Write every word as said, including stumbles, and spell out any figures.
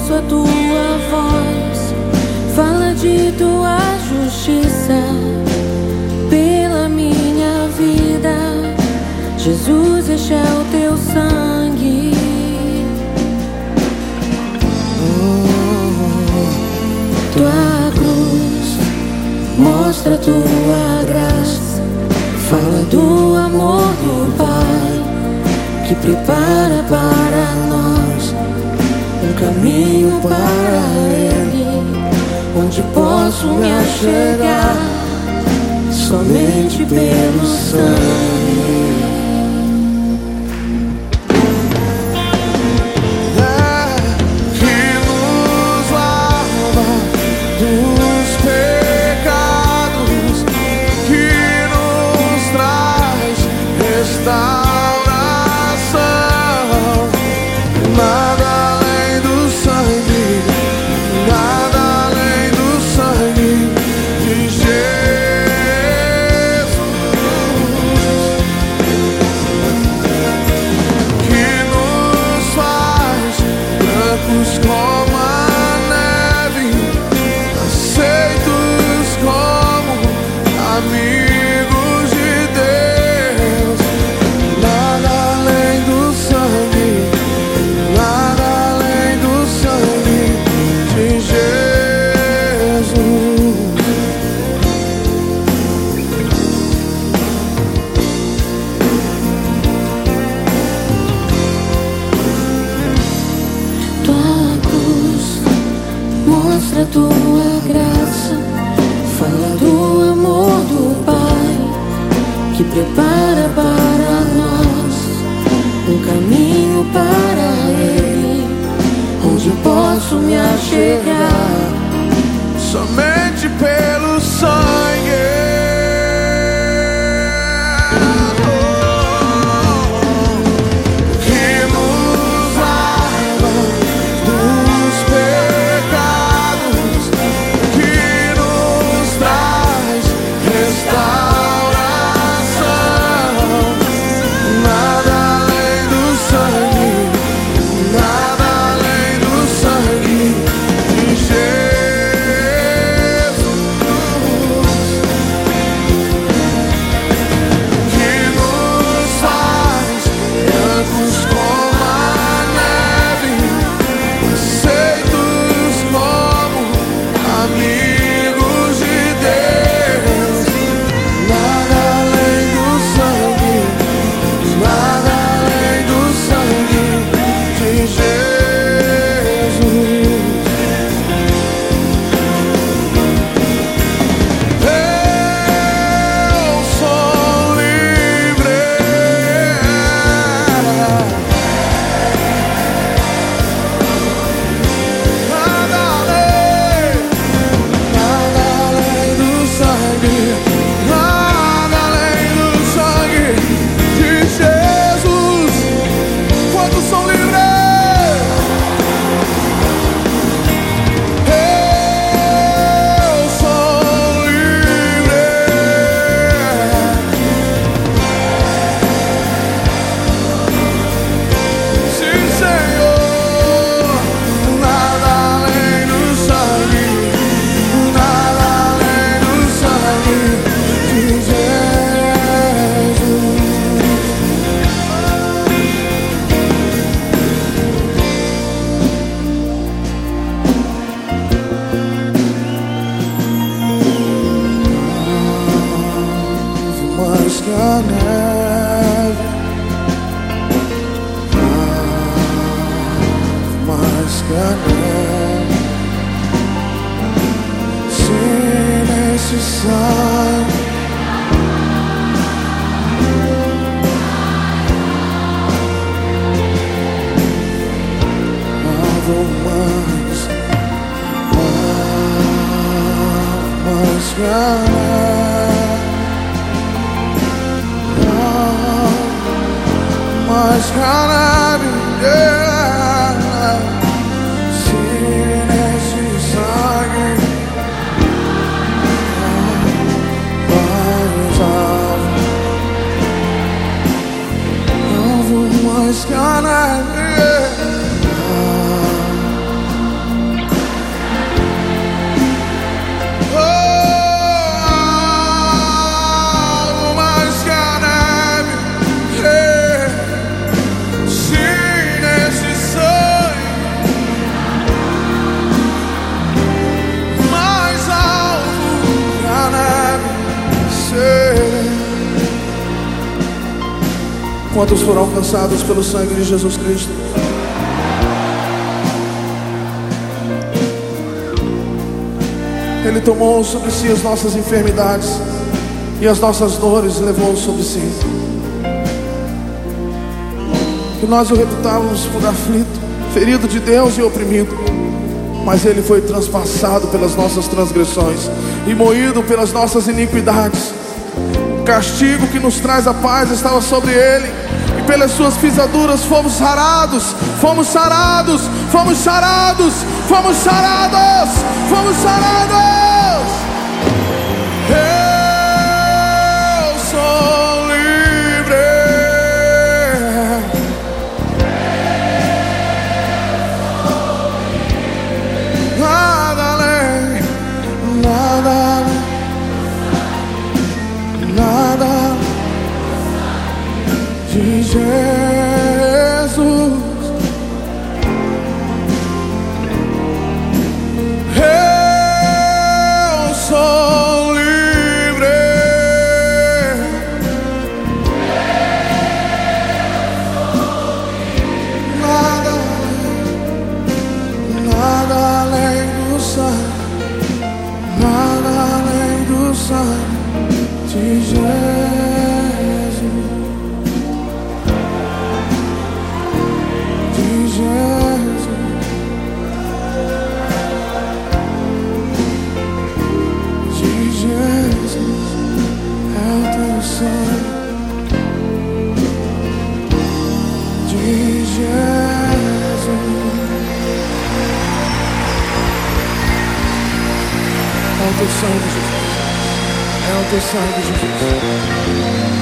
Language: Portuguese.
ouço a tua voz, fala de tua justiça pela minha vida. Jesus, este é o teu sangue. Oh, tua cruz mostra tua graça, fala do amor do Pai que prepara para nós um caminho para Ele, onde posso me achegar somente pelo sangue. Como a neve, aceitos como amigos de Deus. Nada além do sangue, nada além do sangue de Jesus. Mostra tua graça, fala do amor do Pai que prepara para nós um caminho para Ele, onde posso me achegar somente pelo sangue. Mas cara, se nesse sangue vai alvo mais cara. Quantos foram alcançados pelo sangue de Jesus Cristo? Ele tomou sobre si as nossas enfermidades e as nossas dores levou sobre si. Que nós o reputávamos por aflito, ferido de Deus e oprimido, mas ele foi transpassado pelas nossas transgressões e moído pelas nossas iniquidades. O castigo que nos traz a paz estava sobre ele, e pelas suas pisaduras fomos sarados, fomos sarados, fomos sarados, fomos sarados, fomos sarados. Eu sou livre. Nada além, nada além, nada de Jesus. Eu sou livre. Nada, nada além do sangue, nada além do sangue de Jesus. Jesus, de Jesus, é o teu sangue, de Jesus, é o teu sangue, Jesus, é o teu sangue, Jesus.